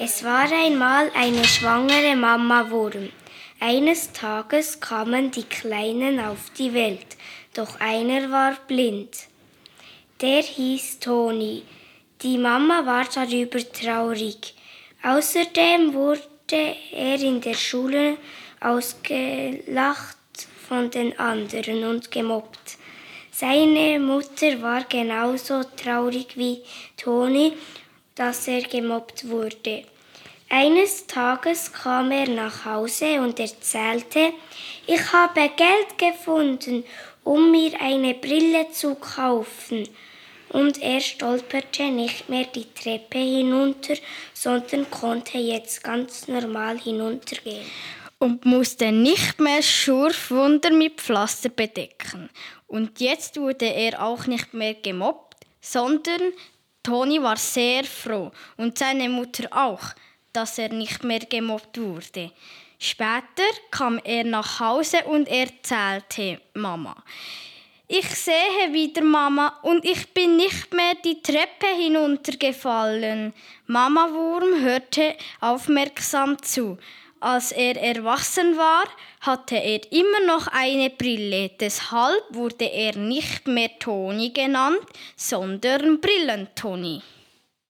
Es war einmal eine schwangere Mama-Wurm. Eines Tages kamen die Kleinen auf die Welt, doch einer war blind. Der hieß Toni. Die Mama war darüber traurig. Außerdem wurde er in der Schule ausgelacht von den anderen und gemobbt. Seine Mutter war genauso traurig wie Toni, dass er gemobbt wurde. Eines Tages kam er nach Hause und erzählte, ich habe Geld gefunden, um mir eine Brille zu kaufen. Und er stolperte nicht mehr die Treppe hinunter, sondern konnte jetzt ganz normal hinuntergehen. Und musste nicht mehr Schurfwunder mit Pflaster bedecken. Und jetzt wurde er auch nicht mehr gemobbt, sondern Toni war sehr froh und seine Mutter auch, dass er nicht mehr gemobbt wurde. Später kam er nach Hause und erzählte Mama: Ich sehe wieder Mama und ich bin nicht mehr die Treppe hinuntergefallen. Mama Wurm hörte aufmerksam zu. Als er erwachsen war, hatte er immer noch eine Brille. Deshalb wurde er nicht mehr Toni genannt, sondern Brillentoni.